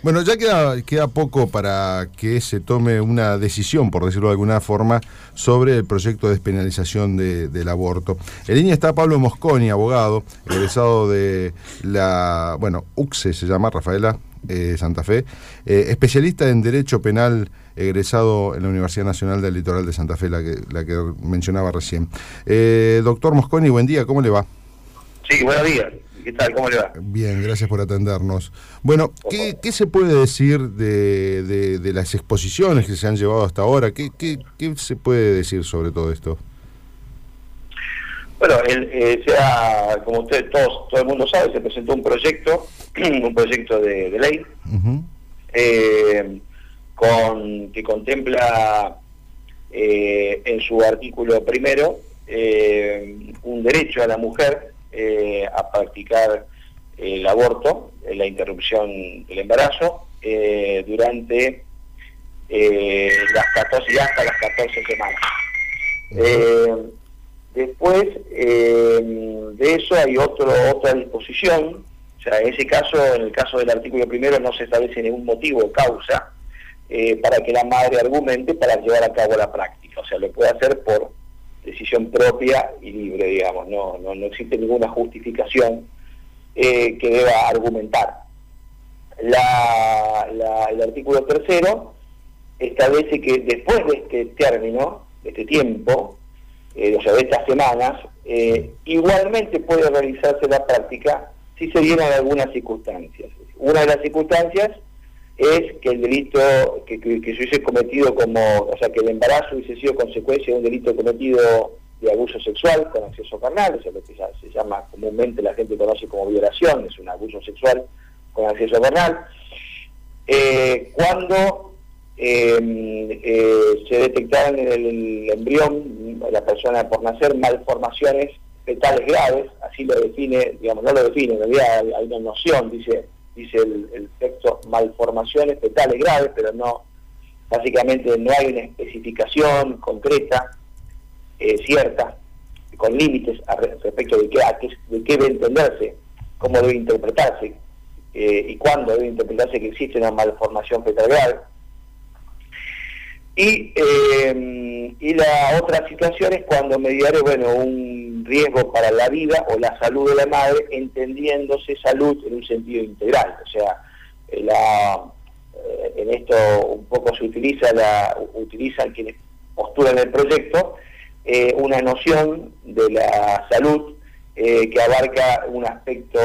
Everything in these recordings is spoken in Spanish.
Bueno, ya queda poco para que se tome una decisión, por decirlo de alguna forma, sobre el proyecto de despenalización del aborto. En línea está Pablo Mosconi, abogado, egresado de la, UCSE se llama, Rafaela Santa Fe, especialista en Derecho Penal, egresado en la Universidad Nacional del Litoral de Santa Fe, la que mencionaba recién. Doctor Mosconi, buen día, ¿cómo le va? Sí, buenos días. ¿Qué tal? ¿Cómo le va? Bien, gracias por atendernos. Bueno, ¿qué se puede decir de las exposiciones que se han llevado hasta ahora? ¿Qué se puede decir sobre todo esto? Bueno, como usted, todo el mundo sabe, se presentó un proyecto de ley, que contempla en su artículo primero un derecho a la mujer a practicar el aborto, la interrupción del embarazo, durante las 14 y hasta las 14 semanas. Después de eso hay otra disposición. O sea, en el caso del artículo primero no se establece ningún motivo o causa para que la madre argumente para llevar a cabo la práctica. O sea, lo puede hacer por decisión propia y libre, digamos. No existe ninguna justificación que deba argumentar. El artículo tercero establece que después de este término, de este tiempo, o sea, de estas semanas, igualmente puede realizarse la práctica si se dieron algunas circunstancias. Una de las circunstancias es que el delito que se hubiese cometido o sea, que el embarazo hubiese sido consecuencia de un delito cometido de abuso sexual con acceso carnal, o sea, lo que se llama comúnmente, la gente conoce como violación, es un abuso sexual con acceso carnal. Cuando se detectaron en el embrión, la persona por nacer, malformaciones fetales graves, así lo define, digamos, no lo define, en realidad hay una noción, dice el texto, malformaciones fetales graves, pero básicamente no hay una especificación concreta, cierta, con límites respecto de qué debe entenderse, cómo debe interpretarse, y cuándo debe interpretarse que existe una malformación fetal grave. Y la otra situación es cuando mediare, un riesgo para la vida o la salud de la madre, entendiéndose salud en un sentido integral. O sea, en esto un poco se utilizan quienes postulan el proyecto, una noción de la salud que abarca un aspecto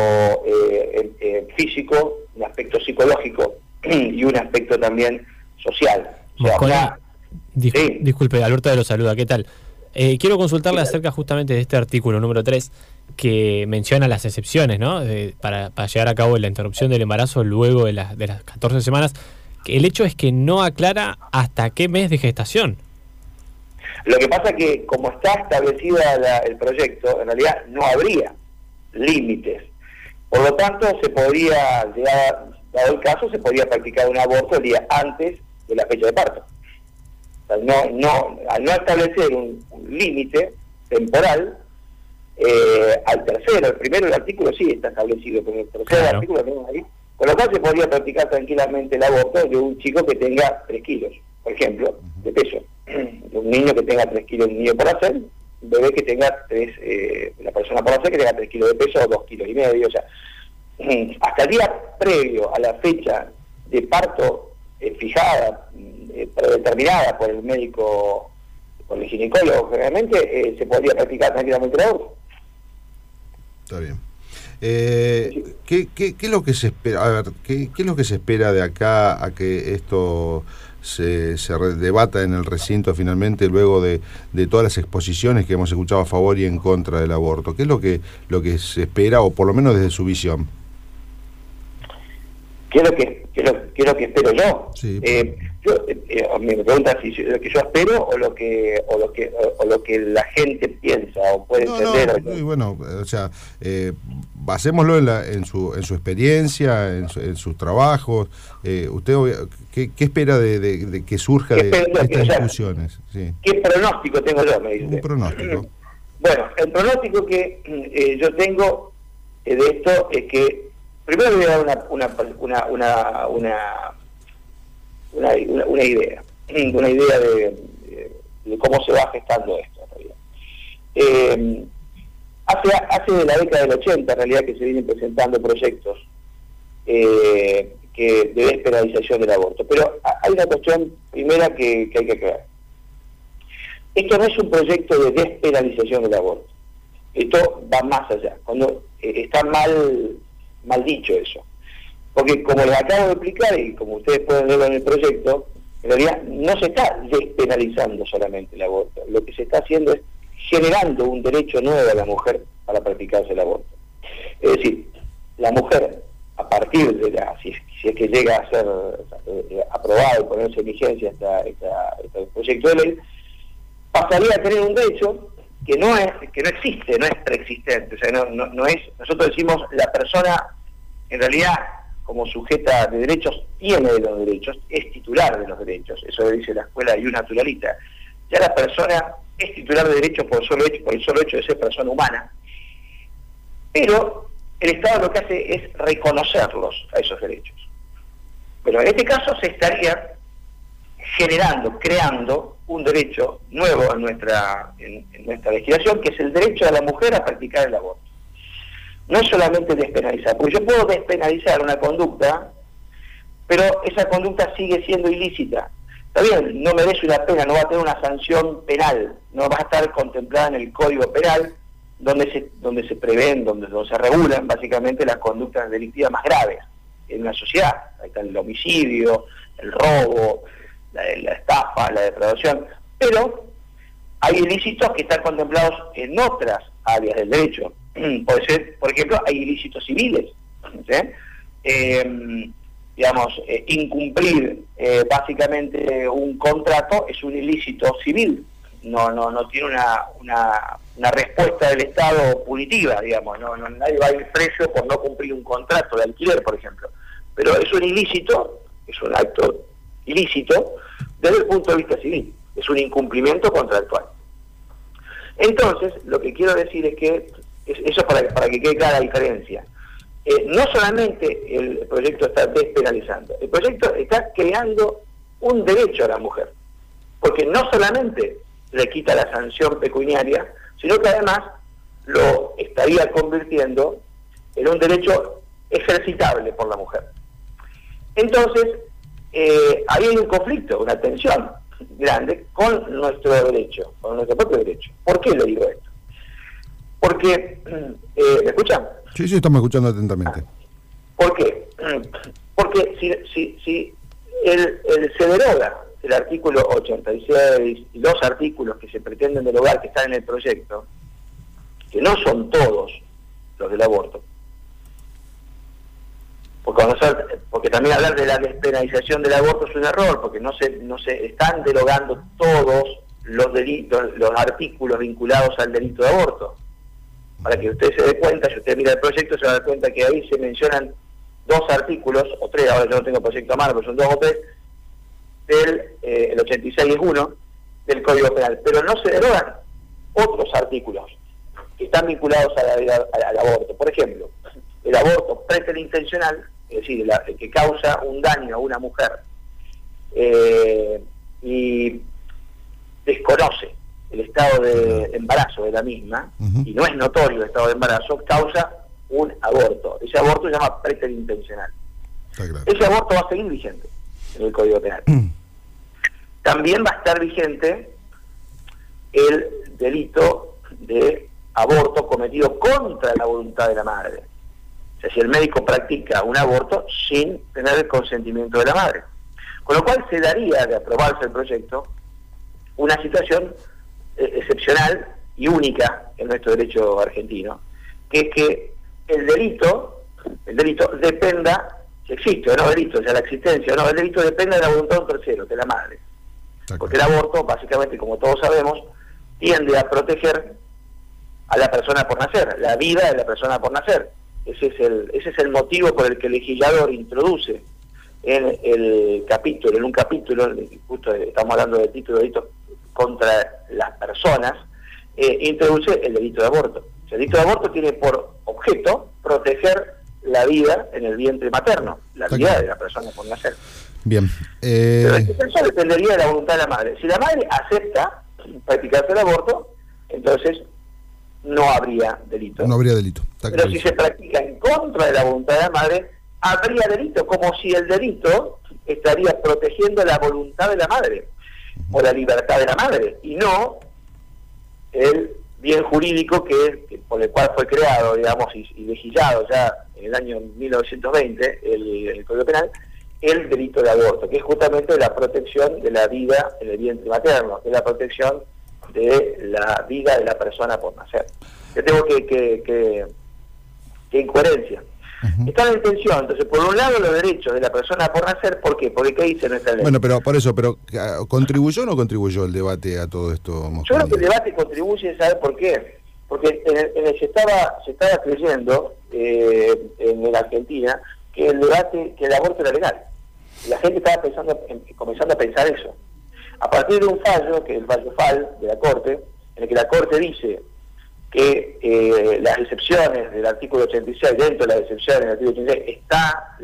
físico, un aspecto psicológico y un aspecto también social. O sea, disculpe, Alberto lo saluda, ¿qué tal? Quiero consultarle acerca justamente de este artículo número 3 que menciona las excepciones, ¿no? Para llevar a cabo la interrupción del embarazo luego de las 14 semanas. El hecho es que no aclara hasta qué mes de gestación. Lo que pasa es que como está establecida el proyecto, en realidad no habría límites. Por lo tanto, se podría, dado el caso, se podría practicar un aborto el día antes de la fecha de parto. O sea, al no establecer un límite temporal, al tercero, el primero, el artículo sí está establecido, pero el tercer artículo tenemos ahí, con lo cual se podría practicar tranquilamente el aborto de un chico que tenga 3 kilos, por ejemplo, de peso. De un niño que tenga 3 kilos, un niño por hacer, un bebé que tenga una persona por hacer que tenga 3 kilos de peso o 2,5 kilos, o sea, hasta el día previo a la fecha de parto fijada, predeterminada por el médico, por el ginecólogo generalmente, se podría practicar tranquilamente el aborto. Está bien. ¿Qué es lo que se espera? A ver, ¿qué es lo que se espera de acá a que esto se debata en el recinto finalmente, luego de todas las exposiciones que hemos escuchado a favor y en contra del aborto? ¿Qué es lo que se espera, o por lo menos desde su visión? ¿Qué es lo que espero yo? Sí. Me pregunta si lo que yo espero o lo que la gente piensa o puede entender. No, bueno, o sea, basémoslo en su experiencia, en sus trabajos. ¿Usted qué espera de que surja de estas discusiones? Sí. ¿Qué pronóstico tengo yo? Me dice. Un pronóstico. Bueno, el pronóstico que yo tengo de esto es que primero le voy a dar una idea de cómo se va gestando esto en realidad. Hace de la década del 80 en realidad que se vienen presentando proyectos de despenalización del aborto, pero hay una cuestión primera que hay que aclarar. Esto no es un proyecto de despenalización del aborto, esto va más allá, cuando está mal dicho eso, porque como les acabo de explicar y como ustedes pueden verlo en el proyecto, en realidad no se está despenalizando solamente el aborto, lo que se está haciendo es generando un derecho nuevo a la mujer para practicarse el aborto. Es decir, la mujer, a partir de si es que llega a ser aprobado y ponerse en vigencia este proyecto de ley, pasaría a tener un derecho que no existe, no es preexistente. O sea, no es, nosotros decimos la persona en realidad como sujeta de derechos tiene los derechos, es titular de los derechos, eso lo dice la escuela Ius Naturalita. Ya la persona es titular de derechos por el solo hecho de ser persona humana, pero el Estado lo que hace es reconocerlos a esos derechos. Pero en este caso se estaría creando un derecho nuevo en nuestra legislación, que es el derecho de la mujer a practicar el aborto. No es solamente despenalizar, porque yo puedo despenalizar una conducta, pero esa conducta sigue siendo ilícita. Está bien, no merece una pena, no va a tener una sanción penal, no va a estar contemplada en el Código Penal, donde se prevén, donde se regulan básicamente las conductas delictivas más graves en una sociedad. Ahí está el homicidio, el robo, la estafa, la depredación, pero hay ilícitos que están contemplados en otras áreas del derecho. Puede ser, por ejemplo, hay ilícitos civiles, ¿sí? Incumplir básicamente un contrato es un ilícito civil, no tiene una respuesta del Estado punitiva, digamos, nadie va a ir preso por no cumplir un contrato de alquiler, por ejemplo, pero es un ilícito, es un acto ilícito desde el punto de vista civil, es un incumplimiento contractual. Entonces, lo que quiero decir es que, eso para que quede clara la diferencia, no solamente el proyecto está despenalizando, el proyecto está creando un derecho a la mujer, porque no solamente le quita la sanción pecuniaria, sino que además lo estaría convirtiendo en un derecho ejercitable por la mujer. Entonces, ahí hay un conflicto, una tensión grande con nuestro derecho, con nuestro propio derecho. ¿Por qué le digo esto? Porque, ¿me escuchan? Sí, estamos escuchando atentamente. ¿Por qué? Porque si se deroga el artículo 86 y los artículos que se pretenden derogar que están en el proyecto, que no son todos los del aborto, porque también hablar de la despenalización del aborto es un error, porque no se están derogando todos los delitos, los artículos vinculados al delito de aborto. Para que usted se dé cuenta, si usted mira el proyecto, se va a dar cuenta que ahí se mencionan 2 artículos, o 3, ahora yo no tengo proyecto a mano, pero son 2 o 3, el 86 es uno, del Código Penal, pero no se derogan otros artículos que están vinculados al aborto. Por ejemplo, el aborto preterintencional, es decir, el que causa un daño a una mujer y desconoce el estado de embarazo de la misma, y no es notorio el estado de embarazo, causa un aborto. Ese aborto se llama preterintencional. Ese aborto va a seguir vigente en el Código Penal. También va a estar vigente el delito de aborto cometido contra la voluntad de la madre. O sea, si el médico practica un aborto sin tener el consentimiento de la madre. Con lo cual se daría, de aprobarse el proyecto, una situación excepcional y única en nuestro derecho argentino, que es que el delito dependa, si existe o no delito, o sea, la existencia o no del delito depende de la voluntad de un tercero, de la madre. Porque el aborto, básicamente, como todos sabemos, tiende a proteger a la persona por nacer, la vida de la persona por nacer. Ese es el motivo por el que el legislador introduce en un capítulo, justo estamos hablando del título de delitos contra las personas, introduce el delito de aborto. O sea, el delito de aborto tiene por objeto proteger la vida en el vientre materno, la vida de la persona por nacer. Bien. Pero eso dependería de la voluntad de la madre. Si la madre acepta practicarse el aborto, entonces no habría delito. No habría delito. Pero si se practica en contra de la voluntad de la madre, habría delito, como si el delito estaría protegiendo la voluntad de la madre o la libertad de la madre, y no el bien jurídico por el cual fue creado, digamos, y legislado ya en el año 1920, el Código Penal, el delito de aborto, que es justamente la protección de la vida en el vientre materno, que es la protección de la vida de la persona por nacer. Yo tengo que incoherencia. Está en tensión. Entonces, por un lado, los derechos de la persona por nacer, ¿por qué? Porque ¿qué dice nuestra ley? Bueno, pero por eso, ¿contribuyó o no contribuyó el debate a todo esto, Mosconi? Yo creo que el debate contribuye, ¿sabe por qué? Porque se estaba creyendo en la Argentina que el aborto era legal. La gente estaba comenzando a pensar eso. A partir de un fallo, que es el fallo FAL de la Corte, en el que la Corte dice que las excepciones del artículo 86, dentro de las excepciones del artículo 86, está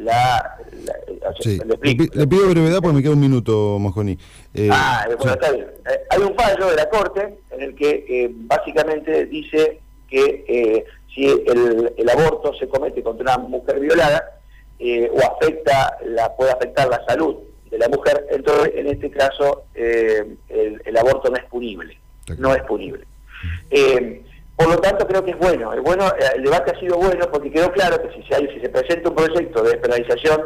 sí. Le pido brevedad porque me queda un minuto, Mosconi. Bueno, está bien. Hay un fallo de la Corte en el que básicamente dice que si el aborto se comete contra una mujer violada o puede afectar la salud de la mujer, entonces en este caso el aborto no es punible. No es punible. Por lo tanto, creo que es bueno. El debate ha sido bueno porque quedó claro que si se presenta un proyecto de despenalización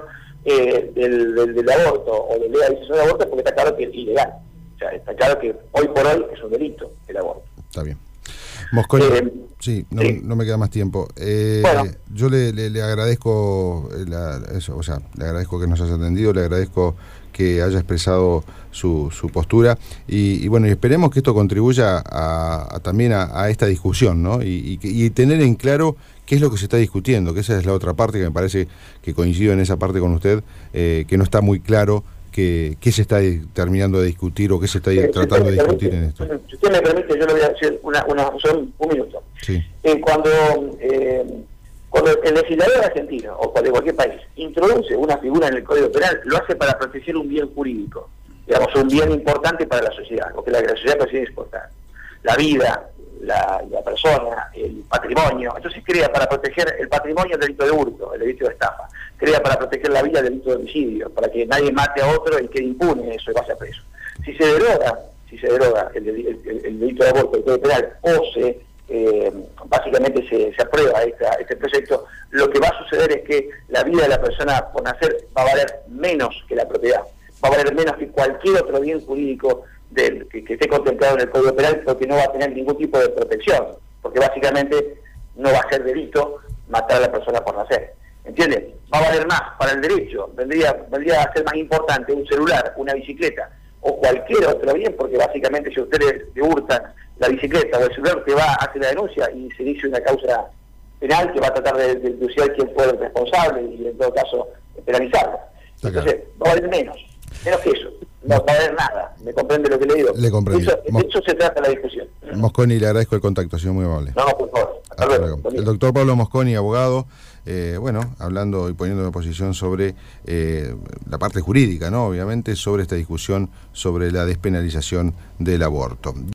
del aborto o de legalización del aborto, es porque está claro que es ilegal. O sea, está claro que hoy por hoy es un delito el aborto. Está bien. Mosconi, sí, no me queda más tiempo. Bueno. Yo le agradezco le agradezco que nos haya atendido, le agradezco que haya expresado su postura y bueno, y esperemos que esto contribuya también a esta discusión, ¿no? Y tener en claro qué es lo que se está discutiendo, que esa es la otra parte que me parece que coincido en esa parte con usted, que no está muy claro qué se está terminando de discutir o qué se está tratando de discutir en esto. Si usted me permite, yo le voy a decir un minuto. Sí. Cuando el legislador argentino o de cualquier país introduce una figura en el Código Penal, lo hace para proteger un bien jurídico, digamos, un bien importante para la sociedad, porque la sociedad considera importante. La vida, la persona, el patrimonio. Entonces crea para proteger el patrimonio el delito de hurto, el delito de estafa. Crea para proteger la vida el delito de homicidio, para que nadie mate a otro y quede impune eso y vaya preso. Si se deroga el delito de aborto del Código Penal o básicamente se aprueba este proyecto, lo que va a suceder es que la vida de la persona por nacer va a valer menos que la propiedad, va a valer menos que cualquier otro bien jurídico que esté contemplado en el Código Penal, porque no va a tener ningún tipo de protección, porque básicamente no va a ser delito matar a la persona por nacer. ¿Entienden? Va a valer más para el derecho, vendría a ser más importante un celular, una bicicleta o cualquier otro bien, porque básicamente si ustedes le hurtan la bicicleta o el celular, que va a hacer la denuncia y se inicia una causa penal que va a tratar de deducir quién fue el responsable y en todo caso penalizarlo. Entonces va a valer menos que eso. No va a haber nada. ¿Me comprende lo que le digo? Le comprendo. De eso se trata la discusión. Mosconi, le agradezco el contacto, ha sido muy amable. No, por favor. Hasta luego. El doctor Pablo Mosconi, abogado, hablando y poniendo en posición sobre la parte jurídica, ¿no? Obviamente, sobre esta discusión sobre la despenalización del aborto.